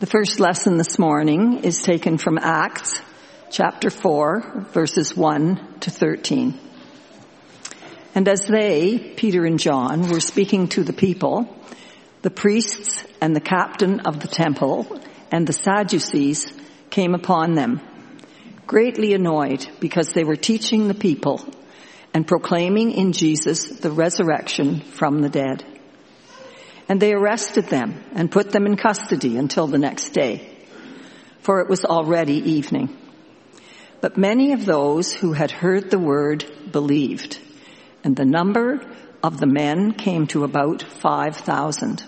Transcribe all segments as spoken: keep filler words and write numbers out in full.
The first lesson this morning is taken from Acts chapter four, verses one to thirteen. And as they, Peter and John, were speaking to the people, the priests and the captain of the temple and the Sadducees came upon them, greatly annoyed because they were teaching the people and proclaiming in Jesus the resurrection from the dead. And they arrested them and put them in custody until the next day, for it was already evening. But many of those who had heard the word believed, and the number of the men came to about five thousand.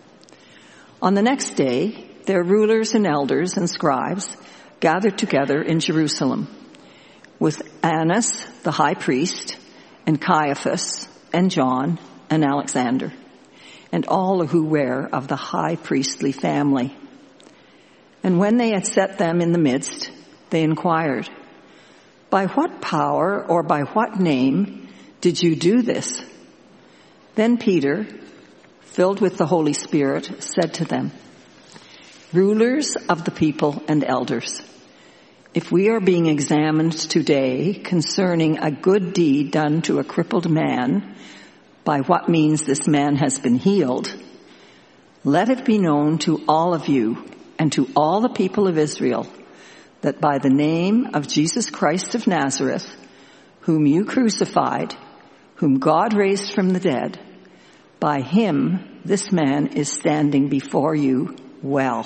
On the next day, their rulers and elders and scribes gathered together in Jerusalem with Annas, the high priest, and Caiaphas, and John, and Alexander, and all who were of the high priestly family. And when they had set them in the midst, they inquired, "By what power or by what name did you do this?" Then Peter, filled with the Holy Spirit, said to them, "Rulers of the people and elders, if we are being examined today concerning a good deed done to a crippled man, by what means this man has been healed, let it be known to all of you and to all the people of Israel that by the name of Jesus Christ of Nazareth, whom you crucified, whom God raised from the dead, by him this man is standing before you well.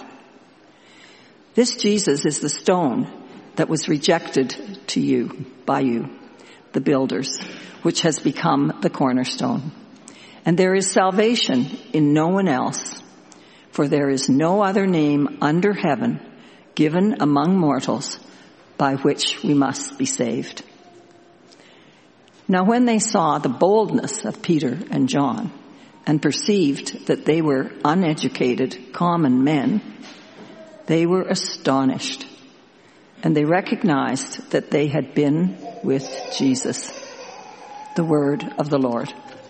This Jesus is the stone that was rejected to you by you, the builders, which has become the cornerstone. And there is salvation in no one else, for there is no other name under heaven given among mortals by which we must be saved." Now when they saw the boldness of Peter and John and perceived that they were uneducated, common men, they were astonished, and they recognized that they had been with Jesus. The word of the Lord.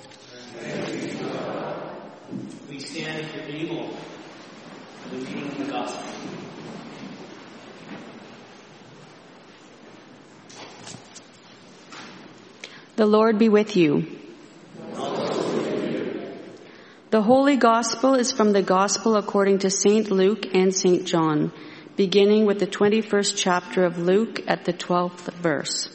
We stand for evil, for the reading of the gospel. The Lord be with you. The Holy Gospel is from the Gospel according to Saint Luke and Saint John, beginning with the twenty-first chapter of Luke at the twelfth verse.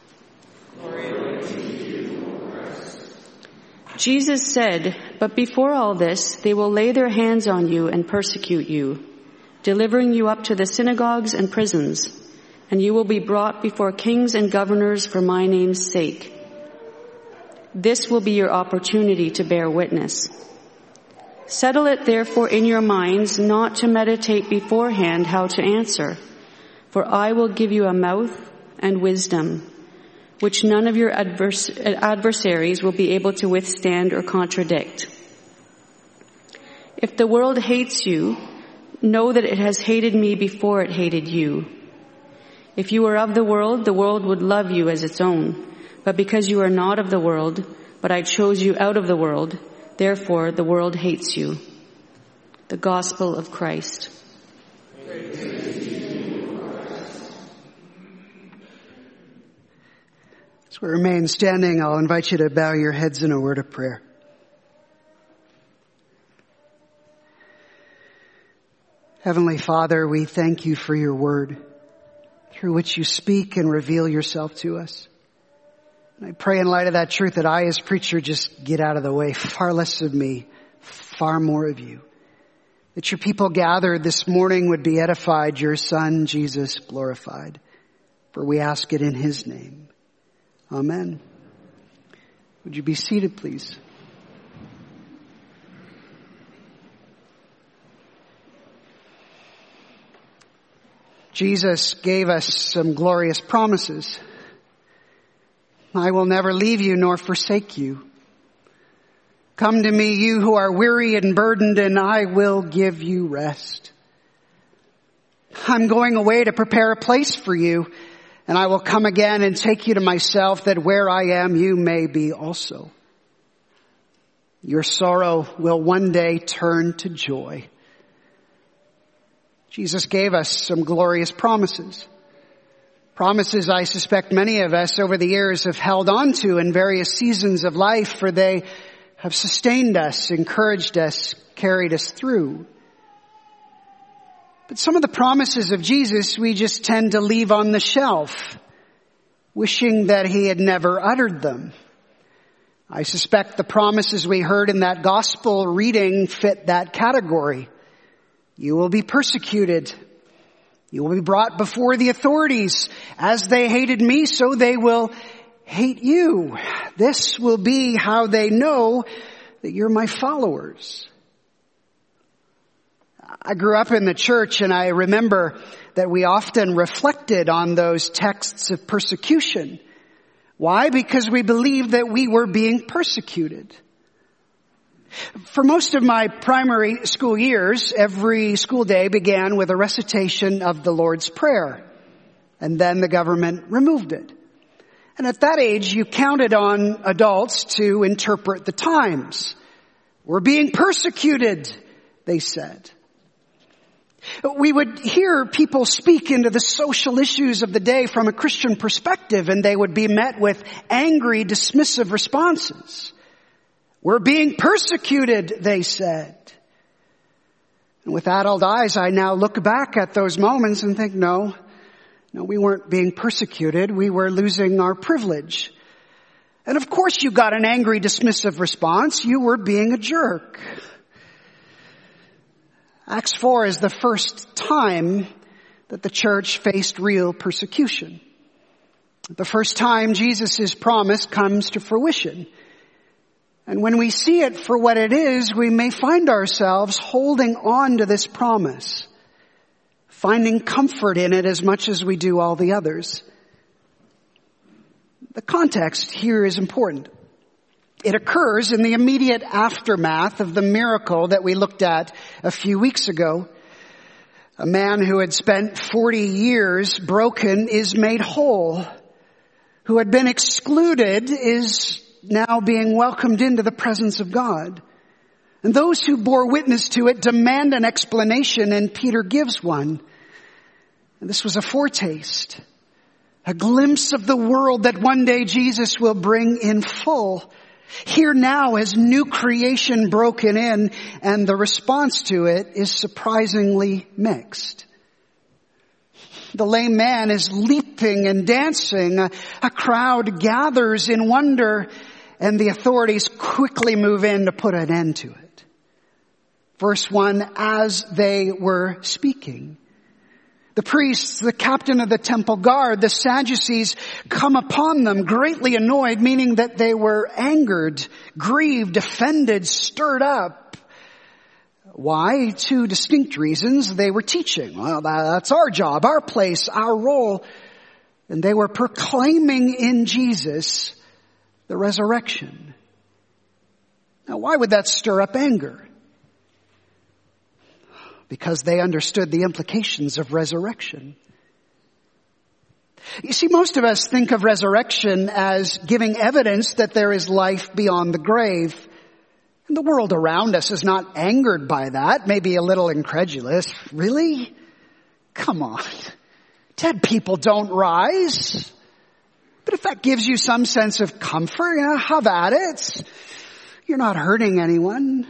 Jesus said, "But before all this, they will lay their hands on you and persecute you, delivering you up to the synagogues and prisons, and you will be brought before kings and governors for my name's sake. This will be your opportunity to bear witness. Settle it therefore in your minds not to meditate beforehand how to answer, for I will give you a mouth and wisdom, which none of your advers- adversaries will be able to withstand or contradict. If the world hates you, know that it has hated me before it hated you. If you were of the world, the world would love you as its own. But because you are not of the world, but I chose you out of the world, therefore the world hates you." The Gospel of Christ. As we remain standing, I'll invite you to bow your heads in a word of prayer. Heavenly Father, we thank you for your word, through which you speak and reveal yourself to us. And I pray in light of that truth that I, as preacher, just get out of the way. Far less of me, far more of you. That your people gathered this morning would be edified, your Son, Jesus, glorified. For we ask it in his name. Amen. Would you be seated, please? Jesus gave us some glorious promises. "I will never leave you nor forsake you. Come to me, you who are weary and burdened, and I will give you rest. I'm going away to prepare a place for you, and I will come again and take you to myself, that where I am, you may be also. Your sorrow will one day turn to joy. Jesus gave us some glorious promises. Promises I suspect many of us over the years have held on to in various seasons of life, for they have sustained us, encouraged us, carried us through. But some of the promises of Jesus we just tend to leave on the shelf, wishing that he had never uttered them. I suspect the promises we heard in that gospel reading fit that category. You will be persecuted. You will be brought before the authorities. As they hated me, so they will hate you. This will be how they know that you're my followers. I grew up in the church, and I remember that we often reflected on those texts of persecution. Why? Because we believed that we were being persecuted. For most of my primary school years, every school day began with a recitation of the Lord's Prayer, and then the government removed it. And at that age, you counted on adults to interpret the times. We're being persecuted, they said. We would hear people speak into the social issues of the day from a Christian perspective, and they would be met with angry, dismissive responses. We're being persecuted, they said. And with adult eyes, I now look back at those moments and think, no, no, we weren't being persecuted. We were losing our privilege. And of course you got an angry, dismissive response. You were being a jerk. Acts four is the first time that the church faced real persecution. The first time Jesus' promise comes to fruition. And when we see it for what it is, we may find ourselves holding on to this promise, finding comfort in it as much as we do all the others. The context here is important. It occurs in the immediate aftermath of the miracle that we looked at a few weeks ago. A man who had spent forty years broken is made whole. Who had been excluded is now being welcomed into the presence of God. And those who bore witness to it demand an explanation, and Peter gives one. And this was a foretaste, a glimpse of the world that one day Jesus will bring in full. Here now is new creation broken in, and the response to it is surprisingly mixed. The lame man is leaping and dancing. A, a crowd gathers in wonder, and the authorities quickly move in to put an end to it. Verse one, as they were speaking. The priests, the captain of the temple guard, the Sadducees come upon them greatly annoyed, meaning that they were angered, grieved, offended, stirred up. Why? Two distinct reasons. They were teaching. Well, that's our job, our place, our role. And they were proclaiming in Jesus the resurrection. Now, why would that stir up anger? Because they understood the implications of resurrection. You see, most of us think of resurrection as giving evidence that there is life beyond the grave. And the world around us is not angered by that, maybe a little incredulous. Really? Come on. Dead people don't rise. But if that gives you some sense of comfort, you know, have at it. You're not hurting anyone.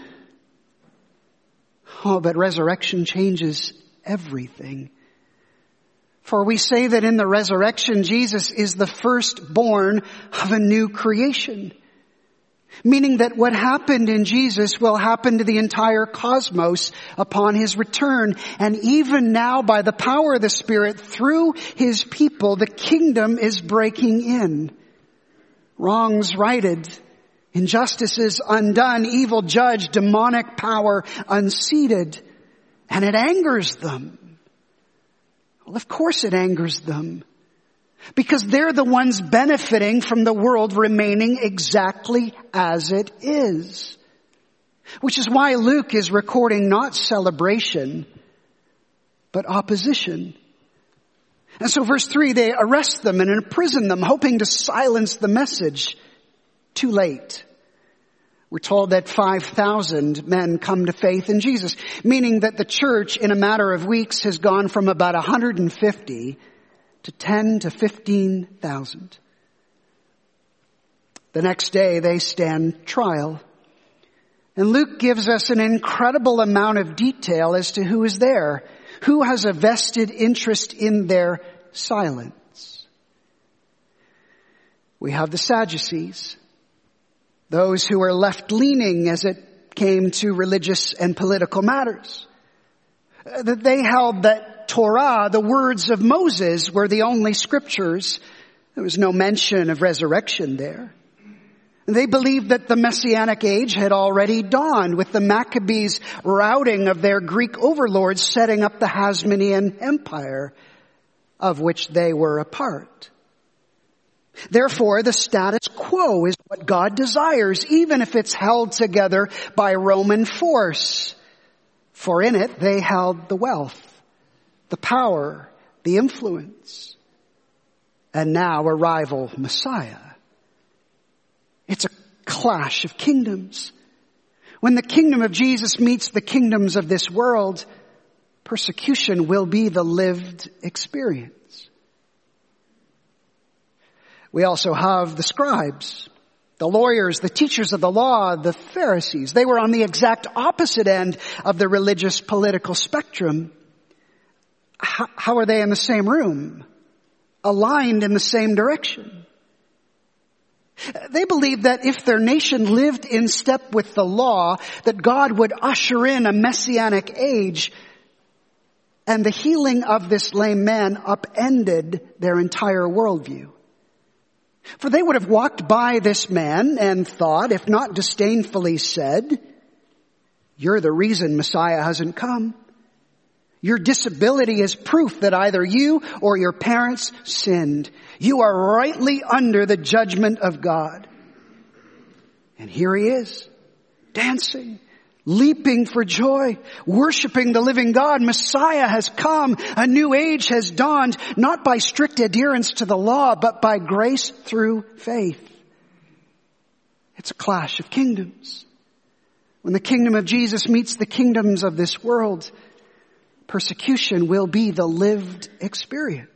Oh, but resurrection changes everything. For we say that in the resurrection, Jesus is the firstborn of a new creation. Meaning that what happened in Jesus will happen to the entire cosmos upon his return. And even now, by the power of the Spirit, through his people, the kingdom is breaking in. Wrongs righted. Injustices undone, evil judged, demonic power unseated, and it angers them. Well, of course it angers them, because they're the ones benefiting from the world remaining exactly as it is. Which is why Luke is recording not celebration, but opposition. And so verse three, they arrest them and imprison them, hoping to silence the message. Too late. We're told that five thousand men come to faith in Jesus, meaning that the church in a matter of weeks has gone from about one hundred fifty to ten to fifteen thousand. The next day they stand trial. And Luke gives us an incredible amount of detail as to who is there, who has a vested interest in their silence. We have the Sadducees, those who are left-leaning as it came to religious and political matters. That they held that Torah, the words of Moses, were the only scriptures. There was no mention of resurrection there. They believed that the Messianic age had already dawned with the Maccabees' routing of their Greek overlords setting up the Hasmonean Empire, of which they were a part. Therefore, the status quo is what God desires, even if it's held together by Roman force. For in it they held the wealth, the power, the influence, and now a rival Messiah. It's a clash of kingdoms. When the kingdom of Jesus meets the kingdoms of this world, persecution will be the lived experience. We also have the scribes, the lawyers, the teachers of the law, the Pharisees. They were on the exact opposite end of the religious political spectrum. How, how are they in the same room, aligned in the same direction? They believed that if their nation lived in step with the law, that God would usher in a messianic age, and the healing of this lame man upended their entire worldview. For they would have walked by this man and thought, if not disdainfully said, "You're the reason Messiah hasn't come. Your disability is proof that either you or your parents sinned. You are rightly under the judgment of God." And here he is, dancing, leaping for joy, worshiping the living God. Messiah has come. A new age has dawned, not by strict adherence to the law, but by grace through faith. It's a clash of kingdoms. When the kingdom of Jesus meets the kingdoms of this world, persecution will be the lived experience.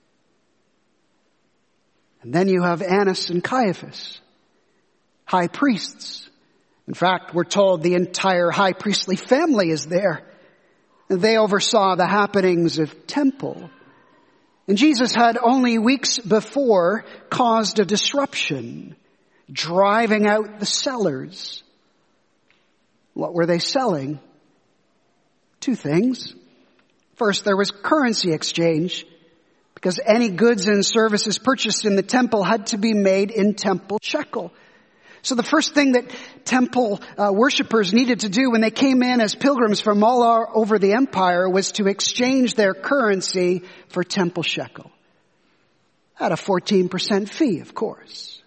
And then you have Annas and Caiaphas, high priests. In fact, we're told the entire high priestly family is there. They oversaw the happenings of temple. And Jesus had only weeks before caused a disruption, driving out the sellers. What were they selling? Two things. First, there was currency exchange, because any goods and services purchased in the temple had to be made in temple shekel. So the first thing that temple uh, worshipers needed to do when they came in as pilgrims from all over the empire was to exchange their currency for temple shekel. At a fourteen percent fee, of course.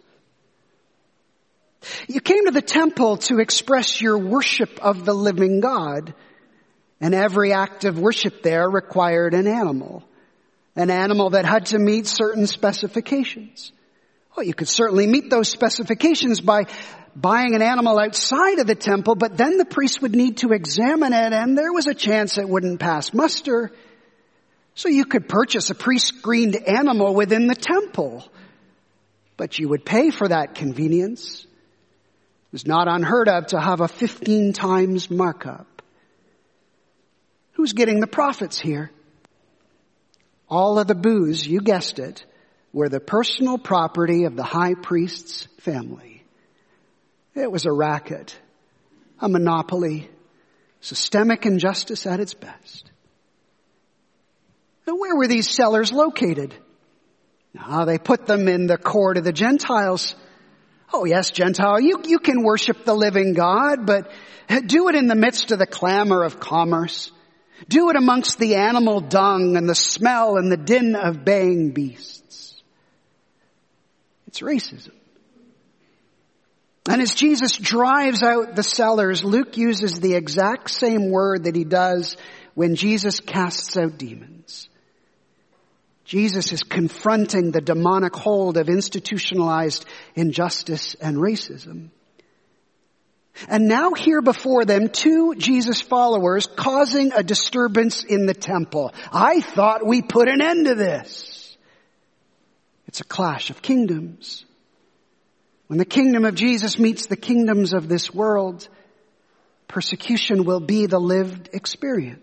You came to the temple to express your worship of the living God. And every act of worship there required an animal. An animal that had to meet certain specifications. Well, you could certainly meet those specifications by buying an animal outside of the temple, but then the priest would need to examine it, and there was a chance it wouldn't pass muster. So you could purchase a pre-screened animal within the temple, but you would pay for that convenience. It was not unheard of to have a fifteen times markup. Who's getting the profits here? All of the booze, you guessed it, were the personal property of the high priest's family. It was a racket, a monopoly, systemic injustice at its best. Now, where were these sellers located? Now, they put them in the court of the Gentiles. Oh yes, Gentile, you, you can worship the living God, but do it in the midst of the clamor of commerce. Do it amongst the animal dung and the smell and the din of baying beasts. It's racism. And as Jesus drives out the sellers, Luke uses the exact same word that he does when Jesus casts out demons. Jesus is confronting the demonic hold of institutionalized injustice and racism. And now here before them, two Jesus followers causing a disturbance in the temple. I thought we put an end to this. It's a clash of kingdoms. When the kingdom of Jesus meets the kingdoms of this world, persecution will be the lived experience.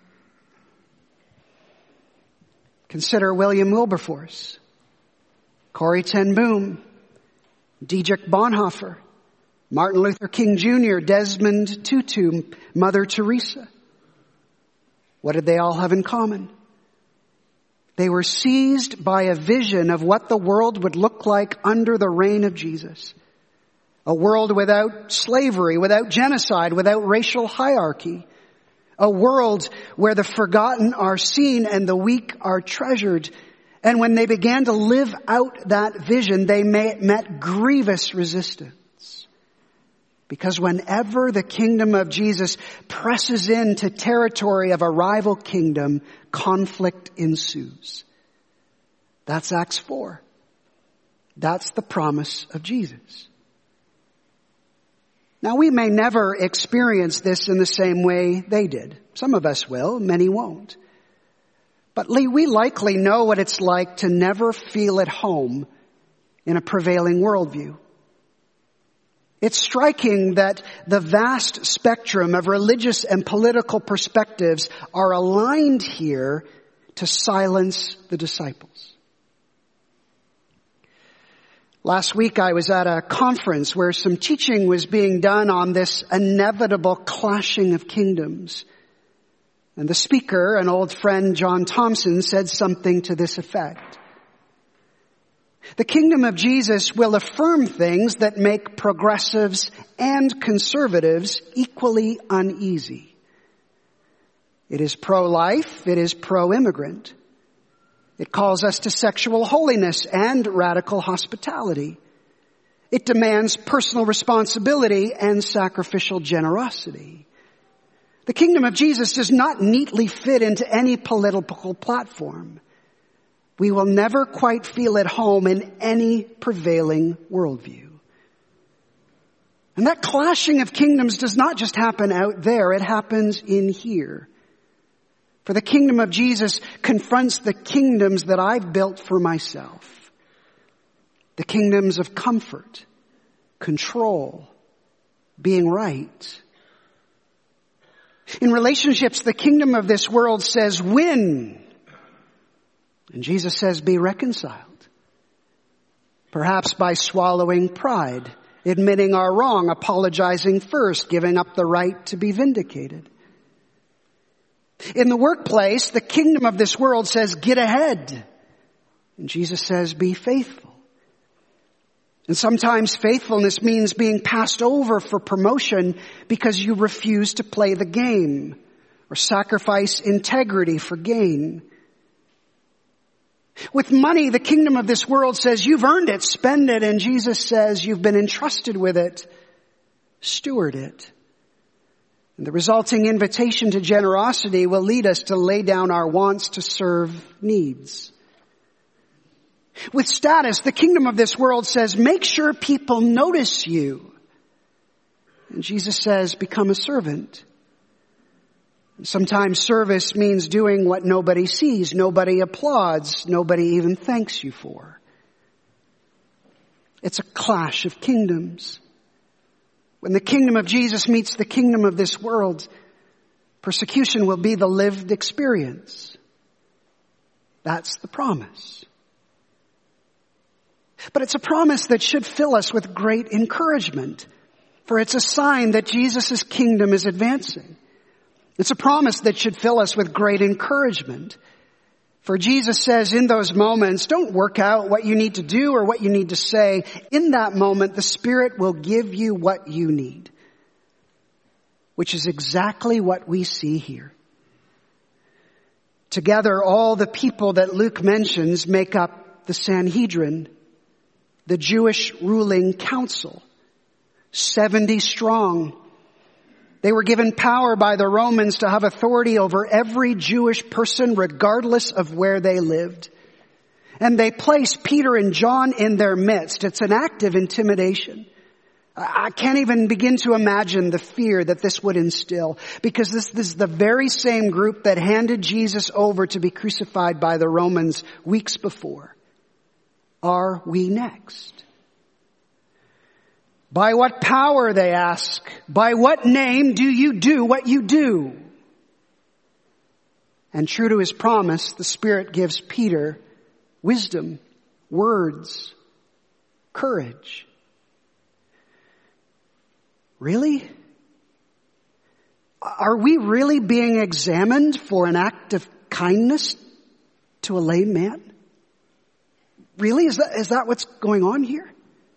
Consider William Wilberforce, Corrie ten Boom, Dietrich Bonhoeffer, Martin Luther King Junior, Desmond Tutu, Mother Teresa. What did they all have in common? They were seized by a vision of what the world would look like under the reign of Jesus. A world without slavery, without genocide, without racial hierarchy. A world where the forgotten are seen and the weak are treasured. And when they began to live out that vision, they met grievous resistance. Because whenever the kingdom of Jesus presses into territory of a rival kingdom, conflict ensues. That's Acts four. That's the promise of Jesus. Now, we may never experience this in the same way they did. Some of us will, many won't. But we likely know what it's like to never feel at home in a prevailing worldview. It's striking that the vast spectrum of religious and political perspectives are aligned here to silence the disciples. Last week I was at a conference where some teaching was being done on this inevitable clashing of kingdoms. And the speaker, an old friend, John Thompson, said something to this effect. The kingdom of Jesus will affirm things that make progressives and conservatives equally uneasy. It is pro-life, it is pro-immigrant. It calls us to sexual holiness and radical hospitality. It demands personal responsibility and sacrificial generosity. The kingdom of Jesus does not neatly fit into any political platform. We will never quite feel at home in any prevailing worldview. And that clashing of kingdoms does not just happen out there, it happens in here. For the kingdom of Jesus confronts the kingdoms that I've built for myself. The kingdoms of comfort, control, being right. In relationships, the kingdom of this world says win. And Jesus says be reconciled. Perhaps by swallowing pride, admitting our wrong, apologizing first, giving up the right to be vindicated. In the workplace, the kingdom of this world says, get ahead. And Jesus says, be faithful. And sometimes faithfulness means being passed over for promotion because you refuse to play the game or sacrifice integrity for gain. With money, the kingdom of this world says, you've earned it, spend it. And Jesus says, you've been entrusted with it, steward it. And the resulting invitation to generosity will lead us to lay down our wants to serve needs. With status, the kingdom of this world says, make sure people notice you. And Jesus says, become a servant. And sometimes service means doing what nobody sees, nobody applauds, nobody even thanks you for. It's a clash of kingdoms. When the kingdom of Jesus meets the kingdom of this world, persecution will be the lived experience. That's the promise. But it's a promise that should fill us with great encouragement, for it's a sign that Jesus' kingdom is advancing. It's a promise that should fill us with great encouragement. For Jesus says in those moments, don't work out what you need to do or what you need to say. In that moment, the Spirit will give you what you need. Which is exactly what we see here. Together, all the people that Luke mentions make up the Sanhedrin, the Jewish ruling council, seventy strong. They were given power by the Romans to have authority over every Jewish person regardless of where they lived. And they placed Peter and John in their midst. It's an act of intimidation. I can't even begin to imagine the fear that this would instill, because this, this is the very same group that handed Jesus over to be crucified by the Romans weeks before. Are we next? By what power, they ask, by what name do you do what you do? And true to his promise, the Spirit gives Peter wisdom, words, courage. Really? Are we really being examined for an act of kindness to a lame man? Really? Is that, is that what's going on here?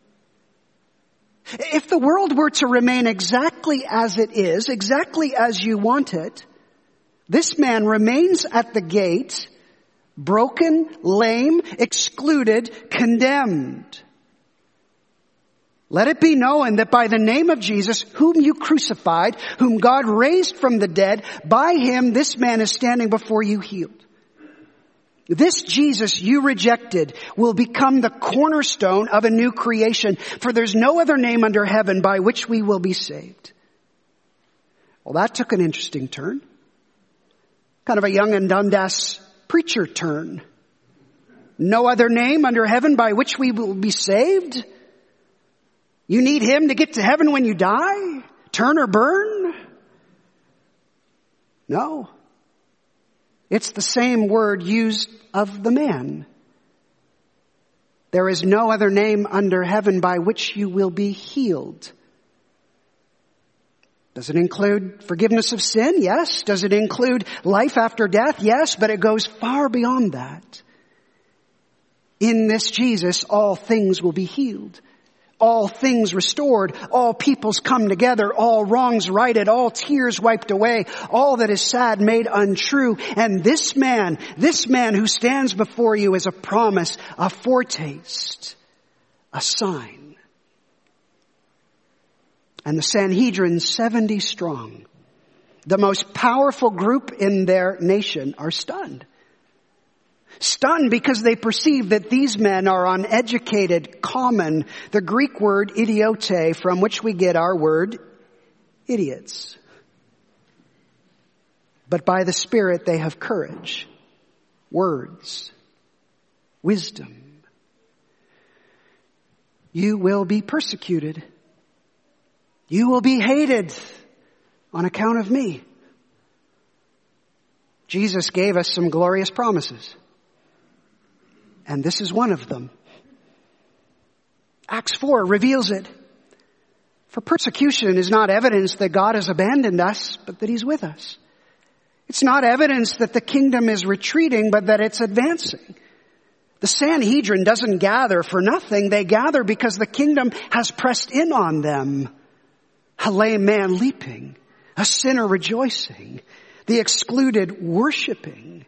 If the world were to remain exactly as it is, exactly as you want it, this man remains at the gate, broken, lame, excluded, condemned. Let it be known that by the name of Jesus, whom you crucified, whom God raised from the dead, by him this man is standing before you healed. This Jesus you rejected will become the cornerstone of a new creation, for there's no other name under heaven by which we will be saved. Well, that took an interesting turn. Kind of a Young and Dundas preacher turn. No other name under heaven by which we will be saved? You need him to get to heaven when you die? Turn or burn? No. It's the same word used of the man. There is no other name under heaven by which you will be healed. Does it include forgiveness of sin? Yes. Does it include life after death? Yes, but it goes far beyond that. In this Jesus, all things will be healed. All things restored, all peoples come together, all wrongs righted, all tears wiped away, all that is sad made untrue. And this man, this man who stands before you is a promise, a foretaste, a sign. And the Sanhedrin, seventy strong, the most powerful group in their nation, are stunned. Stunned because they perceive that these men are uneducated, common, the Greek word idiote, from which we get our word idiots. But by the Spirit they have courage, words, wisdom. You will be persecuted. You will be hated on account of me. Jesus gave us some glorious promises. And this is one of them. Acts four reveals it. For persecution is not evidence that God has abandoned us, but that he's with us. It's not evidence that the kingdom is retreating, but that it's advancing. The Sanhedrin doesn't gather for nothing. They gather because the kingdom has pressed in on them. A lame man leaping, a sinner rejoicing, the excluded worshiping.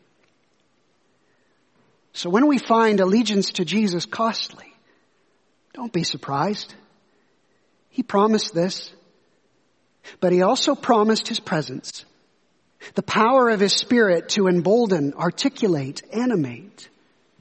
So when we find allegiance to Jesus costly, don't be surprised. He promised this, but he also promised his presence, the power of his Spirit to embolden, articulate, animate.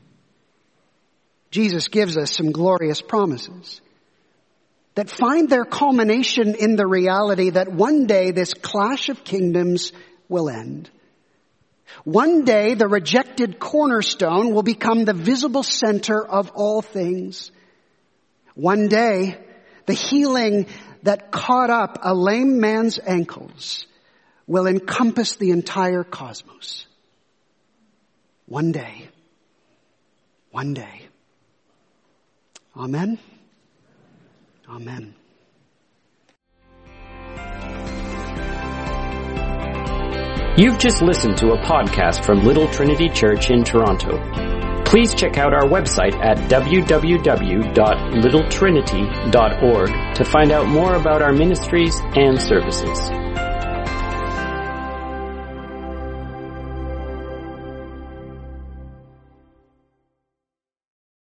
Jesus gives us some glorious promises that find their culmination in the reality that one day this clash of kingdoms will end. One day the rejected cornerstone will become the visible center of all things. One day the healing that caught up a lame man's ankles will encompass the entire cosmos. One day. One day. Amen. Amen. You've just listened to a podcast from Little Trinity Church in Toronto. Please check out our website at w w w dot little trinity dot org to find out more about our ministries and services.